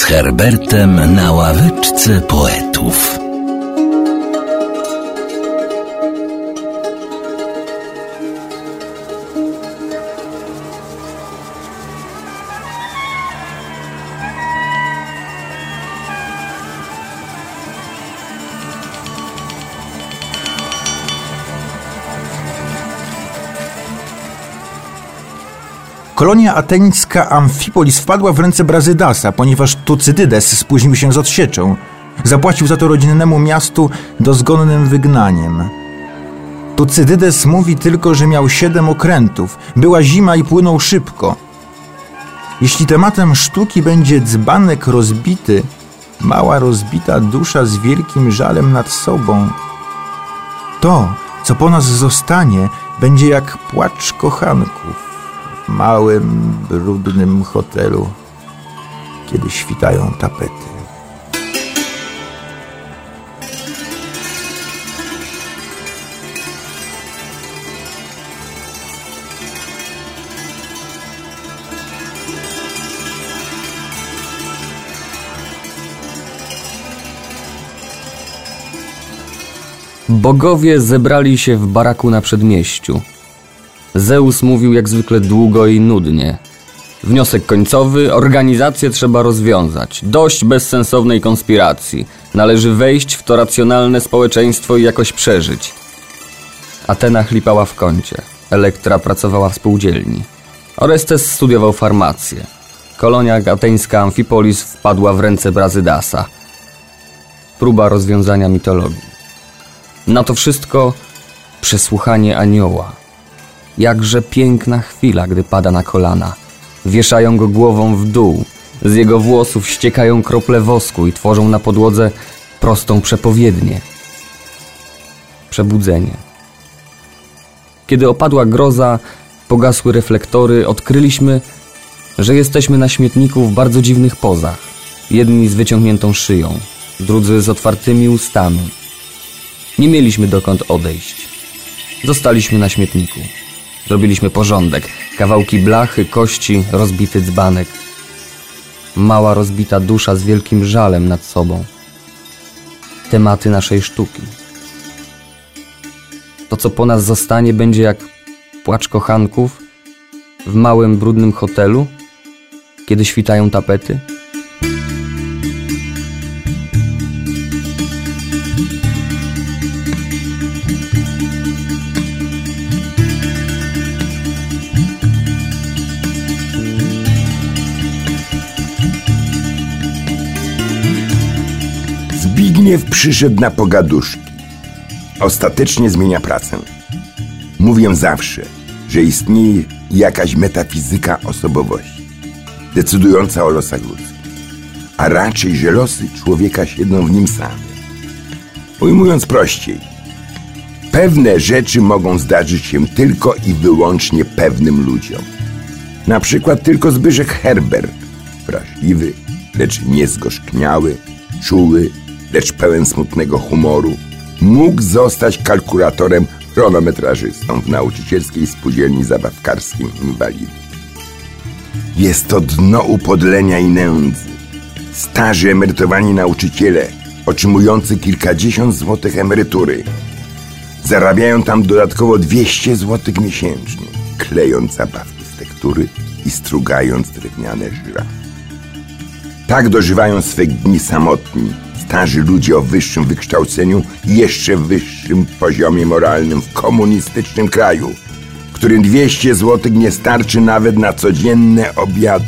Herbertem na ławeczce poetów. Kolonia ateńska Amfipolis wpadła w ręce Brazydasa, ponieważ Tucydydes spóźnił się z odsieczą. Zapłacił za to rodzinnemu miastu dozgonnym wygnaniem. Tucydydes mówi tylko, że miał 7 okrętów. Była zima i płynął szybko. Jeśli tematem sztuki będzie dzbanek rozbity, mała rozbita dusza z wielkim żalem nad sobą, to, co po nas zostanie, będzie jak płacz kochanków w małym, brudnym hotelu, kiedy świtają tapety. Bogowie zebrali się w baraku na przedmieściu. Zeus mówił jak zwykle długo i nudnie. Wniosek końcowy: organizację trzeba rozwiązać. Dość bezsensownej konspiracji. Należy wejść w to racjonalne społeczeństwo i jakoś przeżyć. Athena chlipała w kącie. Elektra pracowała w spółdzielni. Orestes studiował farmację. Kolonia ateńska Amfipolis wpadła w ręce Brazydasa. Próba rozwiązania mitologii. Na to wszystko przesłuchanie anioła. Jakże piękna chwila, gdy pada na kolana. Wieszają go głową w dół. Z jego włosów ściekają krople wosku i tworzą na podłodze prostą przepowiednię. Przebudzenie. Kiedy opadła groza, pogasły reflektory, odkryliśmy, że jesteśmy na śmietniku w bardzo dziwnych pozach. Jedni z wyciągniętą szyją, drudzy z otwartymi ustami. Nie mieliśmy dokąd odejść. Zostaliśmy na śmietniku. Zrobiliśmy porządek. Kawałki blachy, kości, rozbity dzbanek. Mała rozbita dusza z wielkim żalem nad sobą. Tematy naszej sztuki. To, co po nas zostanie, będzie jak płacz kochanków w małym, brudnym hotelu, kiedy świtają tapety. Zbigniew przyszedł na pogaduszki. Ostatecznie zmienia pracę. Mówię zawsze, że istnieje jakaś metafizyka osobowości, decydująca o losach ludzkich, a raczej, że losy człowieka siedzą w nim samym. Ujmując prościej, pewne rzeczy mogą zdarzyć się tylko i wyłącznie pewnym ludziom. Na przykład tylko Zbyszek Herbert, wrażliwy, lecz niezgorzkniały, czuły, lecz pełen smutnego humoru, mógł zostać kalkulatorem chronometrażystą w nauczycielskiej spółdzielni zabawkarskim Inwalidów. Jest to dno upodlenia i nędzy. Starzy emerytowani nauczyciele, otrzymujący kilkadziesiąt złotych emerytury, zarabiają tam dodatkowo 200 złotych miesięcznie, klejąc zabawki z tektury i strugając drewniane żyrafy. Tak dożywają swych dni samotni, starzy ludzie o wyższym wykształceniu i jeszcze wyższym poziomie moralnym w komunistycznym kraju, którym 200 złotych nie starczy nawet na codzienne obiady.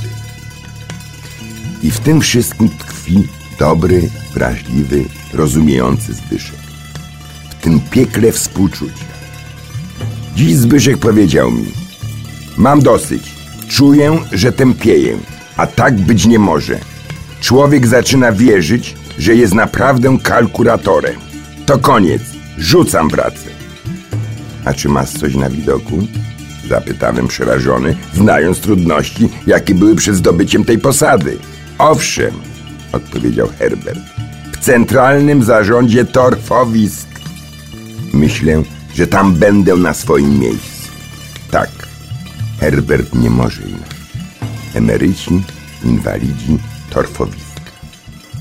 I w tym wszystkim tkwi dobry, wrażliwy, rozumiejący Zbyszek. W tym piekle współczucia. Dziś Zbyszek powiedział mi: mam dosyć, czuję, że tępieję, a tak być nie może. Człowiek zaczyna wierzyć, że jest naprawdę kalkulatorem. To koniec, rzucam pracę. A czy masz coś na widoku? Zapytałem przerażony, znając trudności, jakie były przed zdobyciem tej posady. Owszem, odpowiedział Herbert, w centralnym zarządzie torfowisk. Myślę, że tam będę na swoim miejscu. Tak, Herbert nie może inaczej. Emeryci, inwalidzi, torfowiska.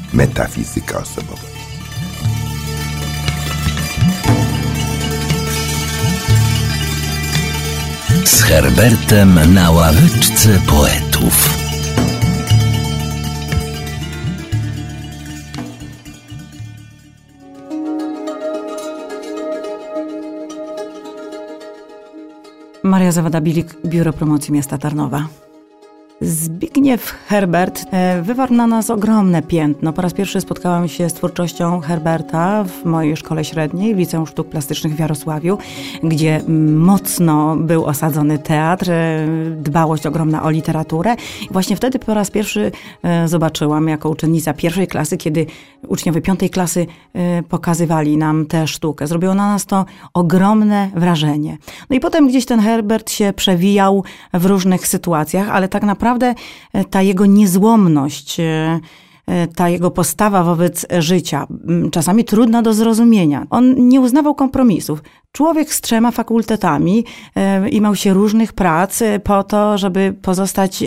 metafizyka osobowości. Z Herbertem na ławeczce poetów. Maria Zawada-Bilik, Biuro Promocji Miasta Tarnowa. Zbigniew Herbert wywarł na nas ogromne piętno. Po raz pierwszy spotkałam się z twórczością Herberta w mojej szkole średniej, w Liceum Sztuk Plastycznych w Jarosławiu, gdzie mocno był osadzony teatr, dbałość ogromna o literaturę. I właśnie wtedy po raz pierwszy zobaczyłam jako uczennica pierwszej klasy, kiedy uczniowie 5. klasy pokazywali nam tę sztukę. Zrobiło na nas to ogromne wrażenie. No i potem gdzieś ten Herbert się przewijał w różnych sytuacjach, ale tak naprawdę ta jego niezłomność, ta jego postawa wobec życia, czasami trudna do zrozumienia. On nie uznawał kompromisów. Człowiek z 3 fakultetami imał się różnych prac po to, żeby pozostać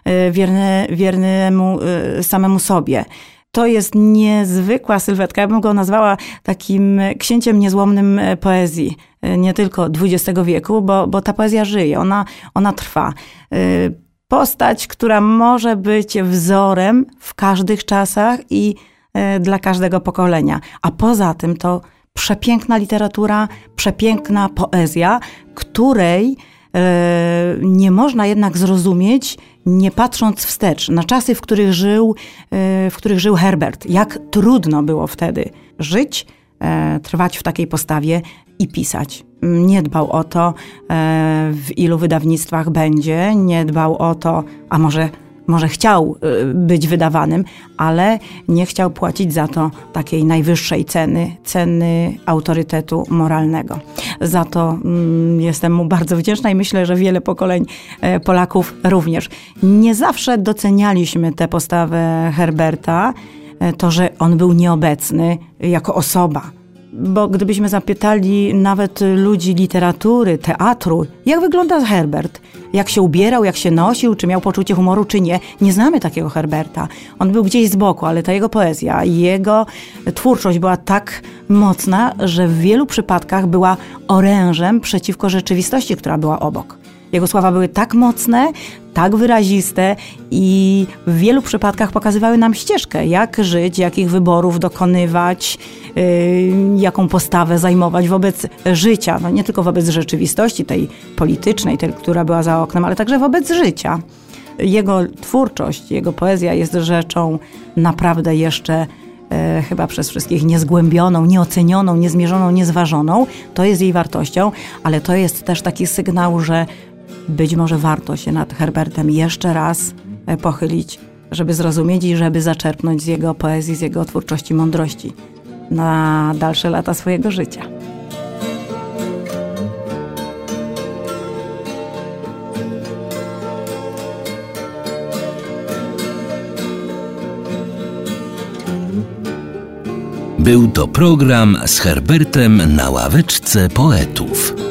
wiernemu samemu sobie. To jest niezwykła sylwetka. Ja bym go nazwała takim księciem niezłomnym poezji. Nie tylko XX wieku, bo ta poezja żyje, ona trwa. Postać, która może być wzorem w każdych czasach i dla każdego pokolenia. A poza tym to przepiękna literatura, przepiękna poezja, której nie można jednak zrozumieć, nie patrząc wstecz na czasy, w których żył Herbert. Jak trudno było wtedy żyć, trwać w takiej postawie i pisać. Nie dbał o to, w ilu wydawnictwach będzie, nie dbał o to, a może chciał być wydawanym, ale nie chciał płacić za to takiej najwyższej ceny autorytetu moralnego. Za to jestem mu bardzo wdzięczna i myślę, że wiele pokoleń Polaków również. Nie zawsze docenialiśmy tę postawę Herberta, to, że on był nieobecny jako osoba. Bo gdybyśmy zapytali nawet ludzi literatury, teatru, jak wygląda Herbert, jak się ubierał, jak się nosił, czy miał poczucie humoru, czy nie, nie znamy takiego Herberta. On był gdzieś z boku, ale ta jego poezja, jego twórczość była tak mocna, że w wielu przypadkach była orężem przeciwko rzeczywistości, która była obok. Jego słowa były tak mocne, tak wyraziste i w wielu przypadkach pokazywały nam ścieżkę, jak żyć, jakich wyborów dokonywać, jaką postawę zajmować wobec życia. No nie tylko wobec rzeczywistości tej politycznej, tej, która była za oknem, ale także wobec życia. Jego twórczość, jego poezja jest rzeczą naprawdę jeszcze chyba przez wszystkich niezgłębioną, nieocenioną, niezmierzoną, niezważoną. To jest jej wartością, ale to jest też taki sygnał, że być może warto się nad Herbertem jeszcze raz pochylić, żeby zrozumieć i żeby zaczerpnąć z jego poezji, z jego twórczości mądrości na dalsze lata swojego życia. Był to program z Herbertem na ławeczce poetów.